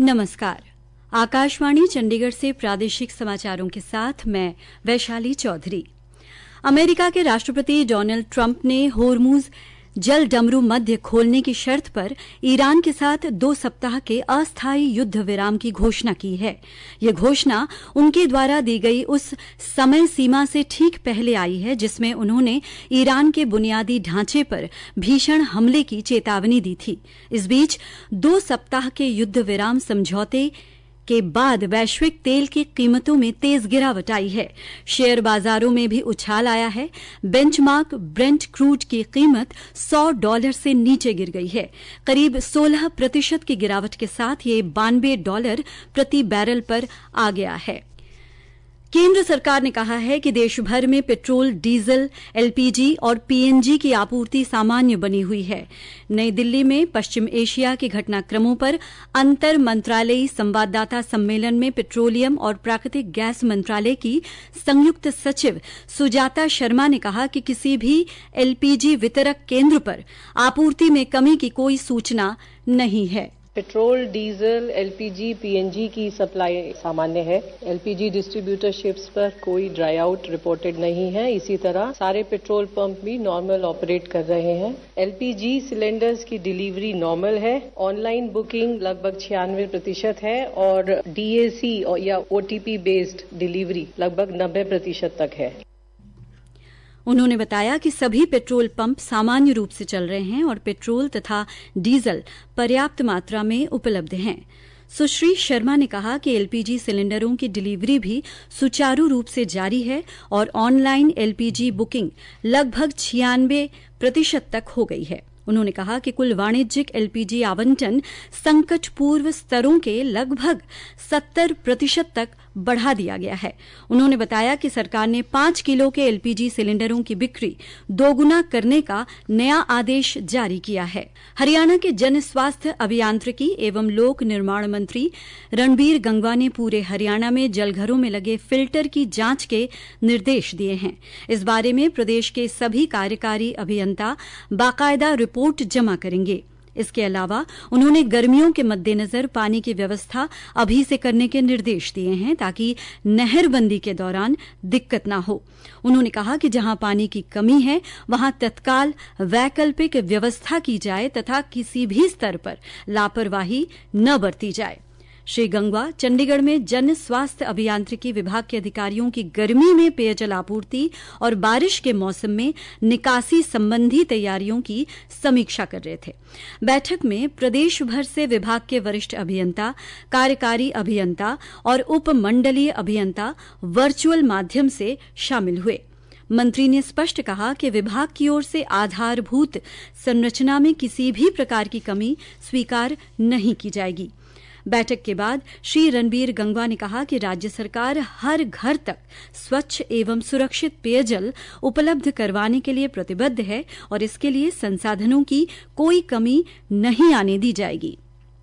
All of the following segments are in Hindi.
नमस्कार। आकाशवाणी चंडीगढ़ से प्रादेशिक समाचारों के साथ मैं वैशाली चौधरी। अमेरिका के राष्ट्रपति डोनाल्ड ट्रंप ने होर्मुज जल डमरू मध्य खोलने की शर्त पर ईरान के साथ 2 सप्ताह के अस्थायी युद्ध विराम की घोषणा की है। यह घोषणा उनके द्वारा दी गई उस समय सीमा से ठीक पहले आई है जिसमें उन्होंने ईरान के बुनियादी ढांचे पर भीषण हमले की चेतावनी दी थी। इस बीच 2 सप्ताह के युद्ध विराम समझौते के बाद वैश्विक तेल की कीमतों में तेज गिरावट आई है। शेयर बाजारों में भी उछाल आया है। बेंचमार्क ब्रेंट क्रूड की कीमत $100 से नीचे गिर गई है। करीब 16% की गिरावट के साथ ये $92 प्रति बैरल पर आ गया है। केंद्र सरकार ने कहा है कि देश भर में पेट्रोल, डीजल, एलपीजी और पीएनजी की आपूर्ति सामान्य बनी हुई है। नई दिल्ली में पश्चिम एशिया के घटनाक्रमों पर अंतर मंत्रालयी संवाददाता सम्मेलन में पेट्रोलियम और प्राकृतिक गैस मंत्रालय की संयुक्त सचिव सुजाता शर्मा ने कहा कि किसी भी एलपीजी वितरक केंद्र पर आपूर्ति में कमी की कोई सूचना नहीं है। पेट्रोल, डीजल, एलपीजी, पीएनजी की सप्लाई सामान्य है। एलपीजी डिस्ट्रीब्यूटरशिप्स पर कोई ड्राई आउट रिपोर्टेड नहीं है। इसी तरह सारे पेट्रोल पंप भी नॉर्मल ऑपरेट कर रहे हैं। एलपीजी सिलेंडर्स की डिलीवरी नॉर्मल है। ऑनलाइन बुकिंग लगभग 96% है और डीएसी या ओटीपी बेस्ड डिलीवरी लगभग 90% तक है। उन्होंने बताया कि सभी पेट्रोल पंप सामान्य रूप से चल रहे हैं और पेट्रोल तथा डीजल पर्याप्त मात्रा में उपलब्ध हैं। सुश्री शर्मा ने कहा कि एलपीजी सिलेंडरों की डिलीवरी भी सुचारू रूप से जारी है और ऑनलाइन एलपीजी बुकिंग लगभग 96% तक हो गई है। उन्होंने कहा कि कुल वाणिज्यिक एलपीजी आवंटन संकट पूर्व स्तरों के लगभग 70% तक बढ़ा दिया गया है। उन्होंने बताया कि सरकार ने 5 किलो के एलपीजी सिलेंडरों की बिक्री दोगुना करने का नया आदेश जारी किया है। हरियाणा के जन स्वास्थ्य अभियांत्रिकी एवं लोक निर्माण मंत्री रणबीर गंगवा ने पूरे हरियाणा में जलघरों में लगे फिल्टर की जांच के निर्देश दिए हैं। इस बारे में प्रदेश के सभी कार्यकारी अभियंता बाकायदा रिपोर्ट जमा करेंगे। इसके अलावा उन्होंने गर्मियों के मद्देनजर पानी की व्यवस्था अभी से करने के निर्देश दिए हैं ताकि नहरबंदी के दौरान दिक्कत न हो। उन्होंने कहा कि जहां पानी की कमी है वहां तत्काल वैकल्पिक व्यवस्था की जाए तथा किसी भी स्तर पर लापरवाही न बरती जाए। श्री गंगवा चंडीगढ़ में जन स्वास्थ्य अभियांत्रिकी विभाग के अधिकारियों की गर्मी में पेयजल आपूर्ति और बारिश के मौसम में निकासी संबंधी तैयारियों की समीक्षा कर रहे थे। बैठक में प्रदेश भर से विभाग के वरिष्ठ अभियंता, कार्यकारी अभियंता और उपमंडलीय अभियंता वर्चुअल माध्यम से शामिल हुए। मंत्री ने स्पष्ट कहा कि विभाग की ओर से आधारभूत संरचना में किसी भी प्रकार की कमी स्वीकार नहीं की जाएगी। बैठक के बाद श्री रणबीर गंगवा ने कहा कि राज्य सरकार हर घर तक स्वच्छ एवं सुरक्षित पेयजल उपलब्ध करवाने के लिए प्रतिबद्ध है और इसके लिए संसाधनों की कोई कमी नहीं आने दी जाएगी।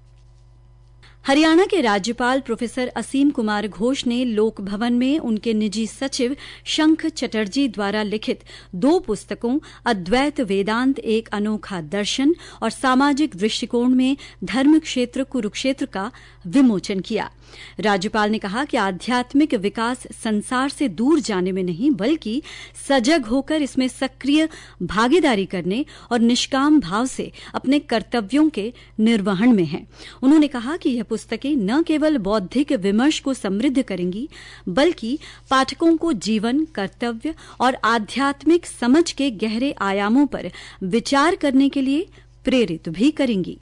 हरियाणा के राज्यपाल प्रोफेसर असीम कुमार घोष ने लोक भवन में उनके निजी सचिव शंख चटर्जी द्वारा लिखित 2 पुस्तकों अद्वैत वेदांत एक अनोखा दर्शन और सामाजिक दृष्टिकोण में धर्म क्षेत्र कुरुक्षेत्र का विमोचन किया। राज्यपाल ने कहा कि आध्यात्मिक विकास संसार से दूर जाने में नहीं बल्कि सजग होकर इसमें सक्रिय भागीदारी करने और निष्काम भाव से अपने कर्तव्यों के निर्वहन में है। उन्होंने कहा कि यह पुस्तकें न केवल बौद्धिक विमर्श को समृद्ध करेंगी बल्कि पाठकों को जीवन, कर्तव्य और आध्यात्मिक समझ के गहरे आयामों पर विचार करने के लिए प्रेरित भी करेंगी।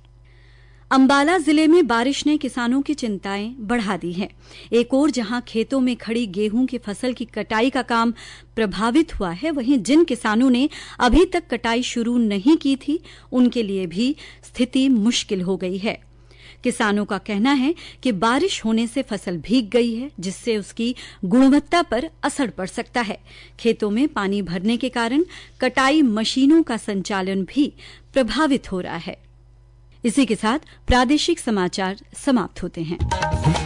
अंबाला जिले में बारिश ने किसानों की चिंताएं बढ़ा दी हैं। एक ओर जहां खेतों में खड़ी गेहूं की फसल की कटाई का काम प्रभावित हुआ है, वहीं जिन किसानों ने अभी तक कटाई शुरू नहीं की थी उनके लिए भी स्थिति मुश्किल हो गई है। किसानों का कहना है कि बारिश होने से फसल भीग गई है जिससे उसकी गुणवत्ता पर असर पड़ सकता है। खेतों में पानी भरने के कारण कटाई मशीनों का संचालन भी प्रभावित हो रहा है। इसी के साथ प्रादेशिक समाचार समाप्त होते हैं।